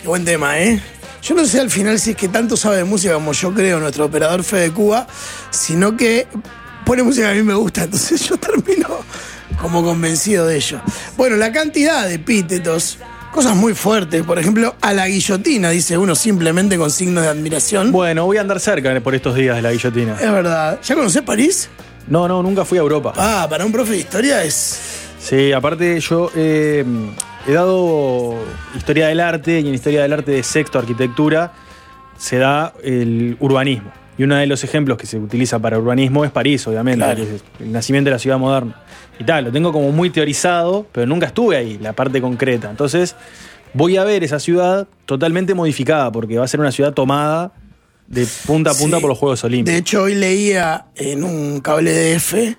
Qué buen tema, ¿eh? Yo no sé al final si es que tanto sabe de música como yo creo nuestro operador Fede Cuba, sino que pone música que a mí me gusta, entonces yo termino como convencido de ello. Bueno, la cantidad de epítetos, cosas muy fuertes, por ejemplo, a la guillotina, dice uno simplemente con signos de admiración. Bueno, voy a andar cerca por estos días de la guillotina. Es verdad. ¿Ya conocés París? No, nunca fui a Europa. Ah, para un profe de historia es... Sí, aparte yo he dado historia del arte, y en historia del arte de sexto, arquitectura, se da el urbanismo. Y uno de los ejemplos que se utiliza para urbanismo es París, obviamente, claro, que es el nacimiento de la ciudad moderna. Y tal, lo tengo como muy teorizado, pero nunca estuve ahí, la parte concreta. Entonces, voy a ver esa ciudad totalmente modificada, porque va a ser una ciudad tomada de punta a punta por los Juegos Olímpicos. De hecho, hoy leía en un cable DF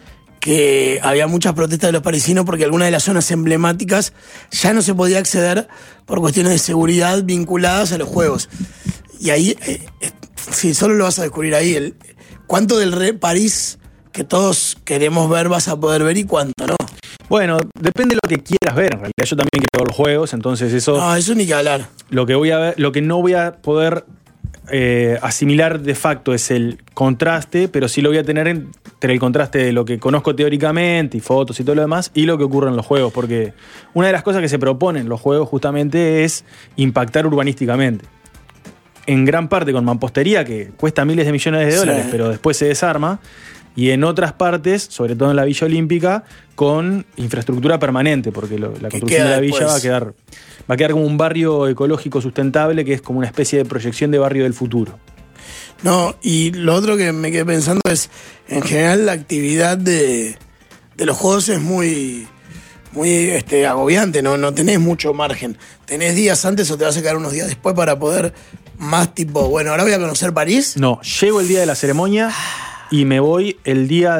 que había muchas protestas de los parisinos porque algunas de las zonas emblemáticas ya no se podía acceder por cuestiones de seguridad vinculadas a los Juegos. Y ahí, sí, solo lo vas a descubrir ahí. ¿Cuánto del París que todos queremos ver vas a poder ver y cuánto no? Bueno, depende de lo que quieras ver. En realidad yo también quiero ver los Juegos, entonces eso... No, eso ni que hablar. Lo que voy a ver, lo que no voy a poder asimilar de facto es el contraste, pero sí lo voy a tener entre el contraste de lo que conozco teóricamente y fotos y todo lo demás y lo que ocurre en los Juegos, porque una de las cosas que se proponen los Juegos justamente es impactar urbanísticamente. En gran parte con mampostería que cuesta miles de millones de dólares, pero después se desarma, y en otras partes, sobre todo en la Villa Olímpica, con infraestructura permanente, porque la construcción de la villa va a quedar como un barrio ecológico sustentable, que es como una especie de proyección de barrio del futuro. No, y lo otro que me quedé pensando es, en general, la actividad de los Juegos es muy agobiante, no tenés mucho margen. Tenés días antes o te vas a quedar unos días después para poder más tipo, bueno, ahora voy a conocer París. No, llego el día de la ceremonia y me voy el día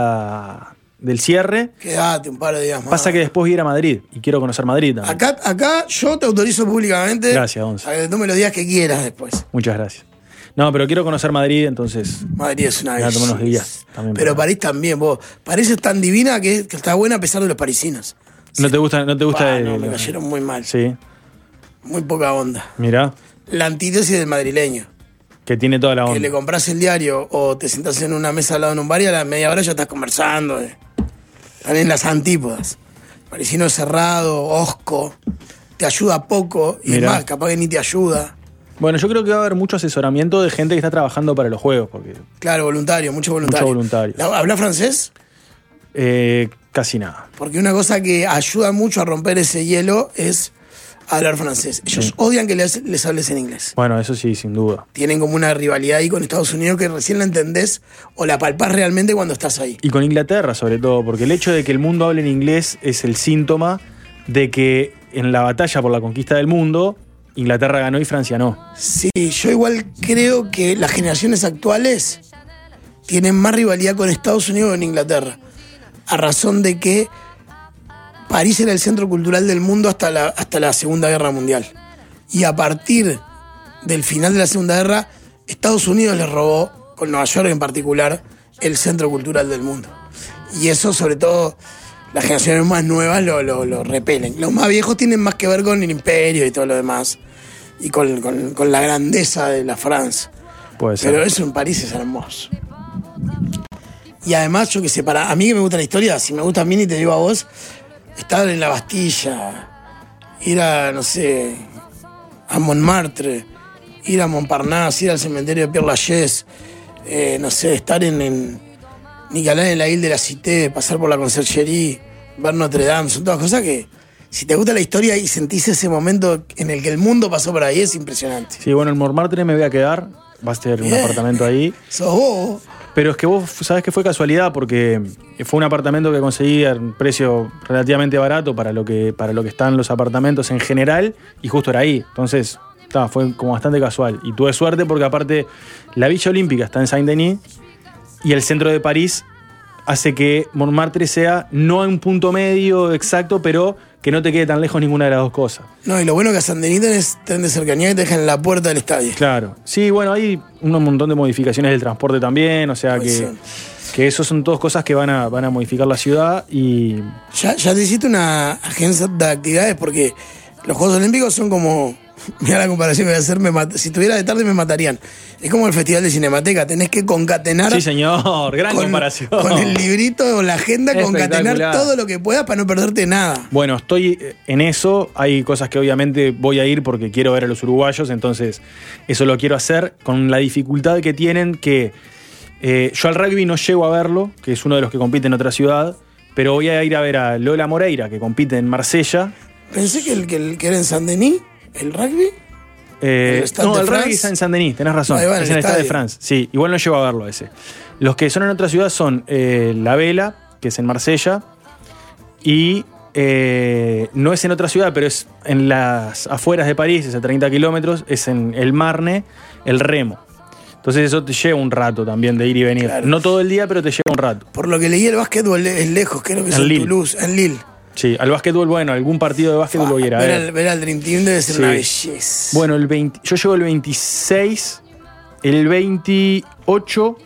del cierre. Quédate un par de días más. Pasa que después voy a ir a Madrid y quiero conocer Madrid también. Acá yo te autorizo públicamente. Gracias, Once. A que te tome los días que quieras después. Muchas gracias. No, pero quiero conocer Madrid, entonces... Madrid es una belleza. Unos días también. Pero París también, vos. París es tan divina que está buena a pesar de los parisinos. ¿No te gusta? No, me cayeron muy mal. Sí. Muy poca onda. Mirá. La antítesis del madrileño. Que tiene toda la onda. Que le compras el diario o te sentás en una mesa al lado en un bar y a la media hora ya estás conversando. Están en las antípodas. Parisino cerrado, hosco, te ayuda poco y Mirá. es más, capaz que ni te ayuda. Bueno, yo creo que va a haber mucho asesoramiento de gente que está trabajando para los Juegos. Porque claro, mucho voluntario. ¿Hablas francés? Casi nada. Porque una cosa que ayuda mucho a romper ese hielo es hablar francés. Ellos odian que les hables en inglés. Bueno, eso sí, sin duda. Tienen como una rivalidad ahí con Estados Unidos que recién la entendés o la palpás realmente cuando estás ahí. Y con Inglaterra, sobre todo, porque el hecho de que el mundo hable en inglés es el síntoma de que en la batalla por la conquista del mundo, Inglaterra ganó y Francia no. Sí, yo igual creo que las generaciones actuales tienen más rivalidad con Estados Unidos que con Inglaterra. A razón de que París era el centro cultural del mundo hasta la Segunda Guerra Mundial. Y a partir del final de la Segunda Guerra, Estados Unidos les robó, con Nueva York en particular, el centro cultural del mundo. Y eso, sobre todo, las generaciones más nuevas lo repelen. Los más viejos tienen más que ver con el imperio y todo lo demás. Y con la grandeza de la Francia. Puede ser. Pero eso en París es hermoso. Y además, yo que sé, para a mí que me gusta la historia, si me gusta a mí ni te digo a vos, estar en la Bastilla, ir a, no sé, a Montmartre, ir a Montparnasse, ir al cementerio de Père Lachaise, no sé, estar en Nicolás en la Ile de la Cité, pasar por la Conciergerie, ver Notre Dame, son todas cosas que, si te gusta la historia y sentís ese momento en el que el mundo pasó por ahí, es impresionante. Sí, bueno, en Montmartre me voy a quedar, va a ser un apartamento ahí. Sos vos. Pero es que vos sabés que fue casualidad porque fue un apartamento que conseguí a un precio relativamente barato para lo que están los apartamentos en general y justo era ahí. Entonces, fue como bastante casual. Y tuve suerte porque aparte la Villa Olímpica está en Saint-Denis y el centro de París hace que Montmartre sea no en un punto medio exacto, pero que no te quede tan lejos ninguna de las dos cosas. No, y lo bueno que a Saint-Denis tenés tren de cercanía y te dejan en la puerta del estadio. Claro. Sí, bueno, hay un montón de modificaciones del transporte también, o sea que eso son todas cosas que van a modificar la ciudad y... Ya te hiciste una agencia de actividades porque los Juegos Olímpicos son como Mira la comparación que voy a hacer, si tuviera de tarde me matarían. Es como el Festival de Cinemateca, tenés que concatenar. Sí, señor, gran comparación. Con el librito o la agenda, concatenar todo lo que puedas para no perderte nada. Bueno, estoy en eso. Hay cosas que obviamente voy a ir porque quiero ver a los uruguayos, entonces eso lo quiero hacer con la dificultad que tienen que yo al rugby no llego a verlo, que es uno de los que compite en otra ciudad, pero voy a ir a ver a Lola Moreira, que compite en Marsella. Pensé que el que era en Saint-Denis, el rugby. No, el rugby está en Saint-Denis, tenés razón. Es en el Stade de France. Sí, igual no llego a verlo ese. Los que son en otra ciudad son La Vela, que es en Marsella, y no es en otra ciudad, pero es en las afueras de París, es a 30 kilómetros, es en el Marne, el Remo. Entonces eso te lleva un rato también de ir y venir. Claro. No todo el día, pero te lleva un rato. Por lo que leí, el básquetbol es lejos, creo que es en Toulouse, en Lille. Sí, al básquetbol, bueno, algún partido de básquetbol voy a ir a ver. Ver al Dream Team debe ser una belleza. Bueno, yo llego el 26, el 28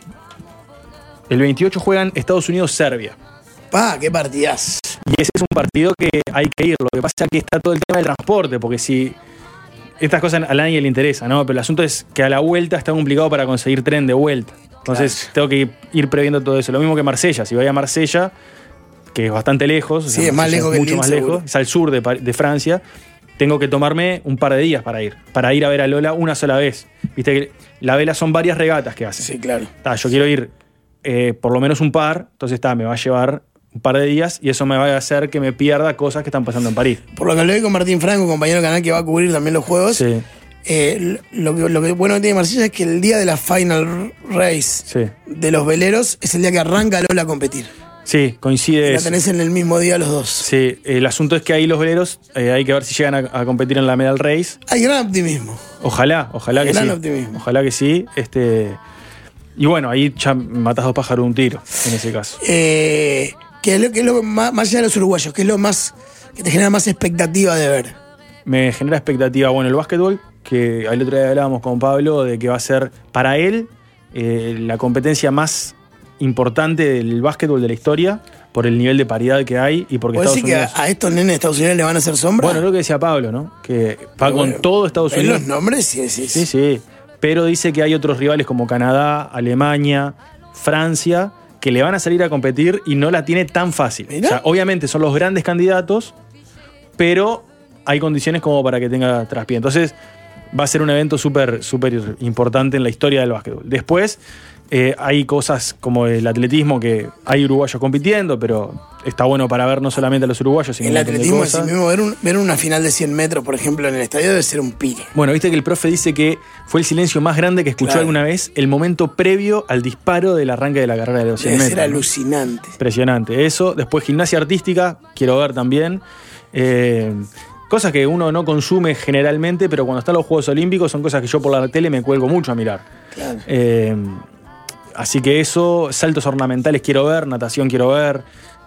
juegan Estados Unidos-Serbia. ¡Qué partidas! Y ese es un partido que hay que ir. Lo que pasa es que está todo el tema del transporte, porque si... Estas cosas a nadie le interesa, ¿no? Pero el asunto es que a la vuelta está complicado para conseguir tren de vuelta. Entonces tengo que ir previendo todo eso. Lo mismo que Marsella. Si voy a Marsella, que es bastante lejos, sí, es más lejos que mucho más lejos, es al sur de Francia, tengo que tomarme un par de días para ir a ver a Lola una sola vez. Viste que La Vela son varias regatas que hacen. Sí, claro. Yo quiero ir por lo menos un par, entonces me va a llevar un par de días y eso me va a hacer que me pierda cosas que están pasando en París. Por lo que hablé con Martín Franco, compañero del canal que va a cubrir también los juegos, sí. Lo que bueno que tiene Marsella es que el día de la final race de los veleros es el día que arranca Lola a competir. Sí, coincide. La tenés en el mismo día los dos. Sí, el asunto es que ahí los veleros hay que ver si llegan a competir en la medal race. Hay gran optimismo. Ojalá que gran sí. Optimismo. Ojalá que sí. Y bueno, ahí ya matás dos pájaros de un tiro, en ese caso. ¿Qué es lo más allá de los uruguayos? ¿Qué es lo más que te genera más expectativa de ver? Me genera expectativa, bueno, el básquetbol, que el otro día hablábamos con Pablo de que va a ser para él la competencia más importante del básquetbol de la historia, por el nivel de paridad que hay y porque ¿Puedes Estados decir Unidos... que a estos nenes de Estados Unidos le van a hacer sombra? Bueno, lo que decía Pablo, ¿no? Que va con todo Estados Unidos. ¿Los nombres? Sí. Pero dice que hay otros rivales como Canadá, Alemania, Francia, que le van a salir a competir y no la tiene tan fácil. ¿Mirá? O sea, obviamente son los grandes candidatos, pero hay condiciones como para que tenga traspié. Entonces va a ser un evento súper importante en la historia del básquetbol. Después hay cosas como el atletismo, que hay uruguayos compitiendo, pero está bueno para ver no solamente a los uruguayos, sino el atletismo, sí mismo, ver una final de 100 metros, por ejemplo, en el estadio debe ser un pire. Bueno, viste que el profe dice que fue el silencio más grande que escuchó alguna vez el momento previo al disparo del arranque de la carrera de los 100 metros. Debe ser alucinante. ¿No? Impresionante. Eso. Después gimnasia artística, quiero ver también. Cosas que uno no consume generalmente, pero cuando están los Juegos Olímpicos son cosas que yo por la tele me cuelgo mucho a mirar. Claro. Así que eso, saltos ornamentales quiero ver, natación quiero ver,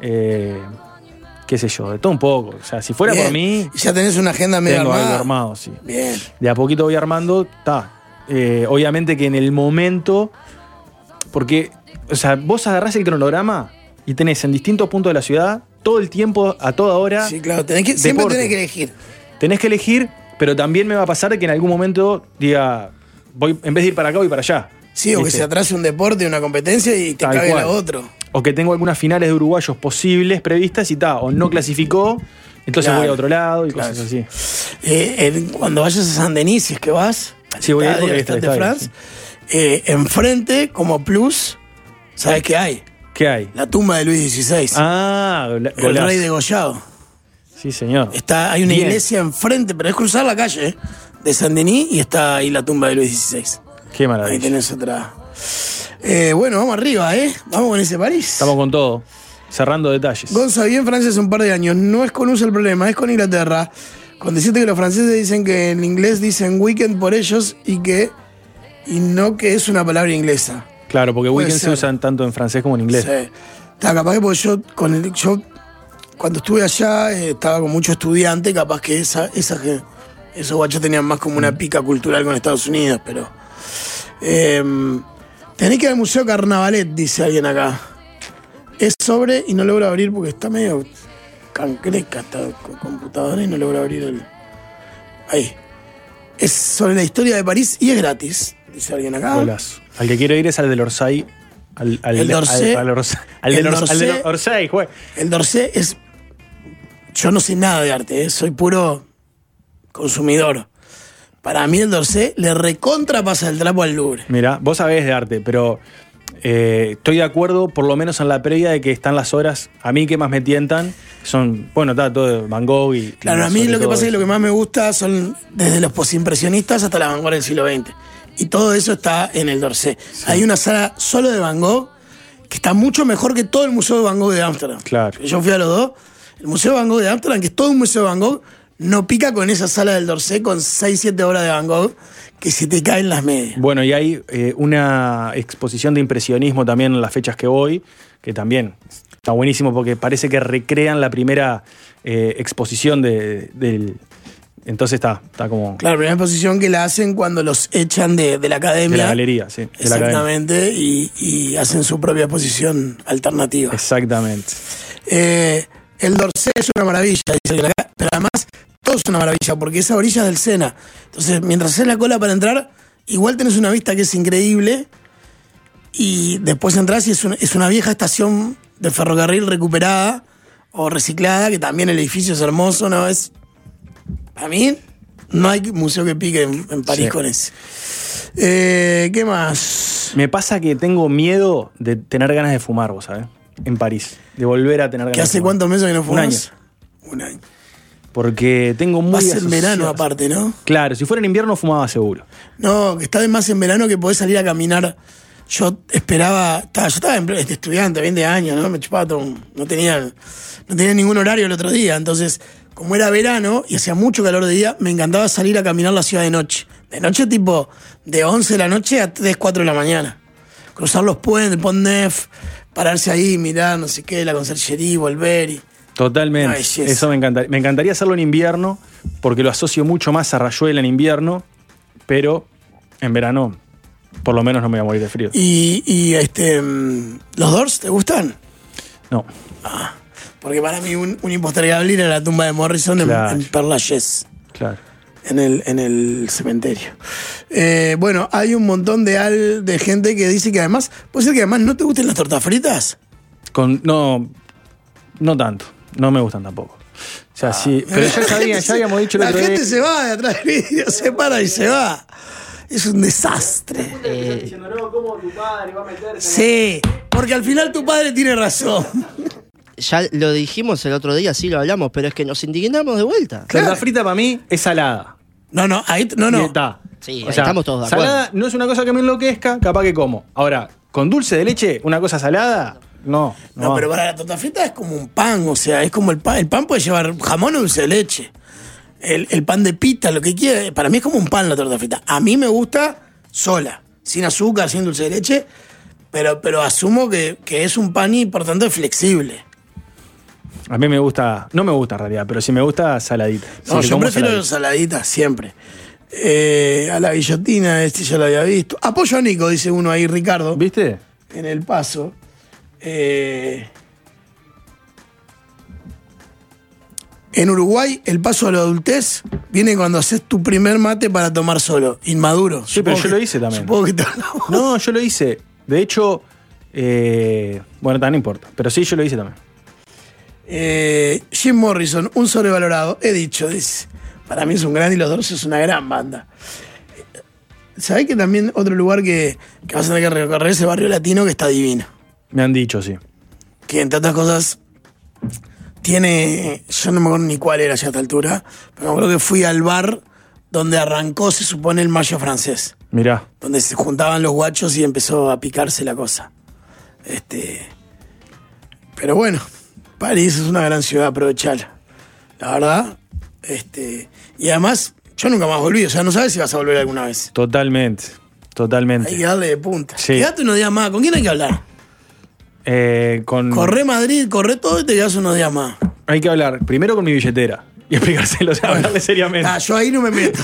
qué sé yo, de todo un poco. O sea, si fuera bien. Por mí... Ya tenés una agenda medio armada. Tengo algo armado, sí. Bien. De a poquito voy armando, obviamente que en el momento, porque, o sea, vos agarrás el cronograma y tenés en distintos puntos de la ciudad, todo el tiempo, a toda hora... Sí, claro, siempre tenés que elegir. Tenés que elegir, pero también me va a pasar que en algún momento diga, en vez de ir para acá, voy para allá. Sí, o que se atrase un deporte, una competencia y te cague la otro. O que tengo algunas finales de uruguayos posibles previstas y o no clasificó, entonces voy a otro lado y cosas así. Cuando vayas a Saint-Denis, si es que vas, sí, voy a ir porque Stade de France, enfrente, como plus, ¿sabes qué hay? ¿Qué hay? La tumba de Luis XVI. El rey degollado. Sí, señor. Hay una iglesia enfrente, pero es cruzar la calle de Saint-Denis y está ahí la tumba de Luis XVI. Qué maravilla. Ahí tenés otra. Bueno, vamos arriba, Vamos con ese París. Estamos con todo. Cerrando detalles. Gonza, bien Francia hace un par de años. No es con USA el problema, es con Inglaterra. Con decirte que los franceses dicen que en inglés dicen weekend por ellos y no que es una palabra inglesa. Claro, porque weekend se usan tanto en francés como en inglés. Sí. Está capaz que porque yo cuando estuve allá estaba con mucho estudiante, capaz que esos guachos tenían más como una pica cultural con Estados Unidos, pero tenés que ir al Museo Carnavalet, dice alguien acá. Es sobre, y no logro abrir porque está medio cancreca esta computadora y no logro abrir ahí. Es sobre la historia de París y es gratis. Dice alguien acá. Golazo. Al que quiero ir es al del Orsay. El d'Orsay. Al del Orsay, güey. El d'Orsay es... Yo no sé nada de arte, soy puro consumidor. Para mí el d'Orsay le recontrapasa el trapo al Louvre. Mira, vos sabés de arte, pero estoy de acuerdo, por lo menos en la previa, de que están las obras, a mí que más me tientan, son, bueno, está todo de Van Gogh y... Claro, a mí lo que pasa es que lo que más me gusta son desde los posimpresionistas hasta la vanguardia del siglo XX. Y todo eso está en el d'Orsay. Sí. Hay una sala solo de Van Gogh que está mucho mejor que todo el Museo de Van Gogh de Ámsterdam. Claro. Yo fui a los dos. El Museo de Van Gogh de Ámsterdam, que es todo un Museo de Van Gogh, no pica con esa sala del d'Orsay con 6-7 horas de Van Gogh que se te caen las medias. Bueno, y hay una exposición de impresionismo también en las fechas que voy, que también está buenísimo porque parece que recrean la primera exposición del... Entonces está como... Claro, la primera exposición que la hacen cuando los echan de la academia. De la galería, sí. Exactamente, y hacen su propia exposición alternativa. Exactamente. El d'Orsay es una maravilla, dice alguien acá, pero además todo es una maravilla porque esa orilla es del Sena. Entonces, mientras haces la cola para entrar, igual tenés una vista que es increíble y después entrás y es una vieja estación de ferrocarril recuperada o reciclada, que también el edificio es hermoso, ¿no? A mí no hay museo que pique en París, sí, con ese. ¿Qué más? Me pasa que tengo miedo de tener ganas de fumar, vos sabés, en París. De volver a tener ganas de fumar. ¿Hace cuántos meses que no fumas? Un año. Porque tengo muy... Vas en verano aparte, ¿no? Claro, si fuera en invierno fumaba seguro. No, que está de más en verano que podés salir a caminar. Yo esperaba... Yo estaba estudiante, 20 años, ¿no? Me chupaba todo. No tenía ningún horario el otro día. Entonces, como era verano y hacía mucho calor de día, me encantaba salir a caminar la ciudad de noche. De noche tipo de 11 de la noche a 3, 4 de la mañana. Cruzar los puentes, Pont Neuf, pararse ahí, mirar, no sé qué, la conserjería, volver y... Totalmente, eso me encantaría. Me encantaría hacerlo en invierno, porque lo asocio mucho más a Rayuela en invierno, pero en verano, por lo menos no me voy a morir de frío. ¿Y los Doors te gustan? No. Porque para mí un impostergable era la tumba de Morrison, claro, en Père Lachaise. Claro. En el cementerio. Bueno, hay un montón de gente que dice que además, puede ser que además no te gusten las tortas fritas. No tanto. No me gustan tampoco. O sea, sí. Pero ya habíamos dicho la gente se va de atrás del vídeo, se para y se va. Es un desastre. Diciendo, no, ¿cómo tu padre va a meterse? Sí, porque al final tu padre tiene razón. Ya lo dijimos el otro día, sí lo hablamos, pero es que nos indignamos de vuelta. Claro. La frita para mí es salada. No. Está. Sí, o sea, estamos todos de acuerdo. Salada no es una cosa que me enloquezca, capaz que como. Ahora, con dulce de leche, una cosa salada... No, pero para la torta frita es como un pan, o sea, es como el pan. El pan puede llevar jamón o dulce de leche. El pan de pita, lo que quiera. Para mí es como un pan la torta frita. A mí me gusta sola, sin azúcar, sin dulce de leche, pero asumo que es un pan y por tanto es flexible. A mí me gusta, no me gusta en realidad, pero sí me gusta saladita. No, yo prefiero saladita siempre. A la guillotina, ya lo había visto. Apoyo a Nico, dice uno ahí, Ricardo. ¿Viste? En El Paso. En Uruguay, el paso a la adultez viene cuando haces tu primer mate para tomar solo, inmaduro. Sí, pero yo lo hice también. Supongo que No, yo lo hice. De hecho, bueno, no importa. Pero sí, yo lo hice también. Jim Morrison, un sobrevalorado. He dicho, dice. Para mí es un gran y los Doors es una gran banda. ¿Sabés que también otro lugar que vas a tener que recorrer es el barrio latino, que está divino? Me han dicho, sí. Que entre otras cosas tiene, yo no me acuerdo ni cuál era ya a esta altura, pero me acuerdo que fui al bar donde arrancó, se supone, el mayo francés. Mirá. Donde se juntaban los guachos y empezó a picarse la cosa. Pero bueno, París es una gran ciudad, aprovechala. La verdad. Y además, yo nunca más volví, o sea, no sabes si vas a volver alguna vez. Totalmente. Hay que darle de punta. Sí. Quédate unos días más. ¿Con quién hay que hablar? Corre Madrid, corre todo y te quedas unos días más. Hay que hablar primero con mi billetera y explicárselo, o sea, hablarle seriamente. Yo ahí no me meto.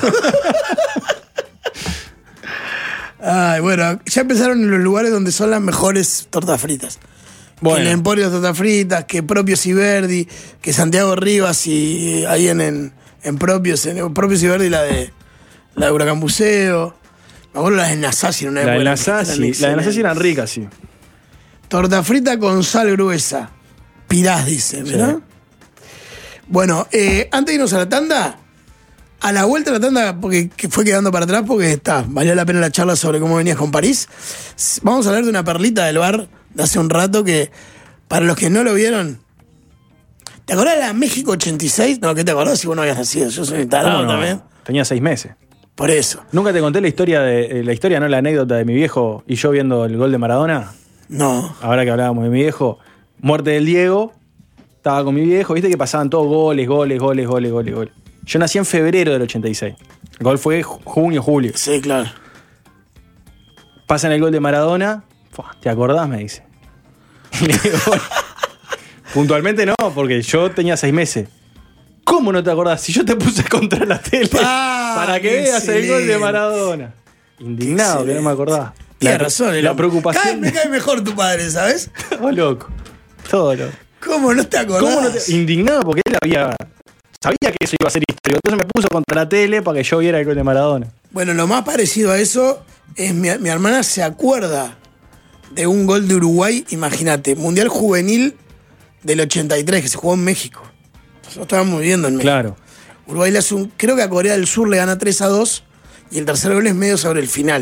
Ay, bueno, ya empezaron en los lugares donde son las mejores tortas fritas. Bueno. Que el Emporio de Tortas Fritas, que Propio Siverdi, que Santiago Rivas y ahí en Propio Siverdi la La de Huracán Buceo. Me acuerdo las de Nasasi en una La época. de Nasasi, la de Nasasi eran ricas, sí. Torta frita con sal gruesa. Pirás, dice, ¿verdad? Sí. Bueno, antes de irnos a la tanda, a la vuelta de la tanda, porque que fue quedando para atrás, porque valió la pena la charla sobre cómo venías con París. Vamos a hablar de una perlita del bar de hace un rato que, para los que no lo vieron, ¿te acordás de la México 86? No, ¿qué te acordás si vos no habías nacido? Yo soy tarado No, también. tenía 6 meses. Por eso. ¿Nunca te conté la historia, no la anécdota de mi viejo y yo viendo el gol de Maradona? No. Ahora que hablábamos de mi viejo, muerte del Diego, estaba con mi viejo, viste que pasaban todos goles. Yo nací en febrero del 86. El gol fue junio, julio. Sí, claro. Pasan el gol de Maradona, ¿te acordás? Me dice. Y le digo, bueno, puntualmente no, porque yo tenía 6 meses. ¿Cómo no te acordás? Si yo te puse contra la tele para que veas el gol de Maradona. Indignado, que no me acordaba. Tienes razón. La preocupación. Cada vez me cae mejor tu padre, ¿sabes? Todo loco. Todo loco. ¿Cómo no te acordás? Indignado porque él sabía que eso iba a ser historia. Entonces me puso contra la tele para que yo viera el gol de Maradona. Bueno, lo más parecido a eso es mi hermana se acuerda de un gol de Uruguay, imagínate, Mundial Juvenil del 83, que se jugó en México. Nosotros estábamos viviendo en México. Claro. Uruguay le hace creo que a Corea del Sur le gana 3-2 y el tercer gol es medio sobre el final.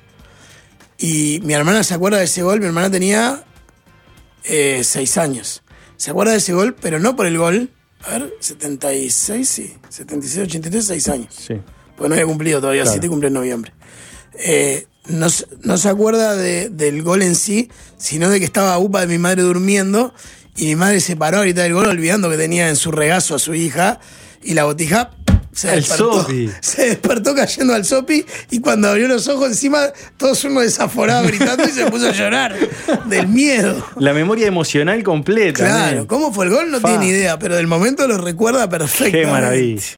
Y mi hermana se acuerda de ese gol, mi hermana tenía 6 años. Se acuerda de ese gol, pero no por el gol. A ver, 76, sí. 76, 83, 6 años. Sí. Pues no había cumplido todavía, Claro. 7 cumple en noviembre. No se acuerda del gol en sí, sino de que estaba upa de mi madre durmiendo y mi madre se paró a gritar el gol olvidando que tenía en su regazo a su hija y la botija se despertó cayendo al sopi y cuando abrió los ojos encima todos uno desaforado gritando y se puso a llorar del miedo. La memoria emocional completa. Claro, ¿cómo fue el gol? No tiene ni idea, pero del momento lo recuerda perfectamente. Qué maravilla.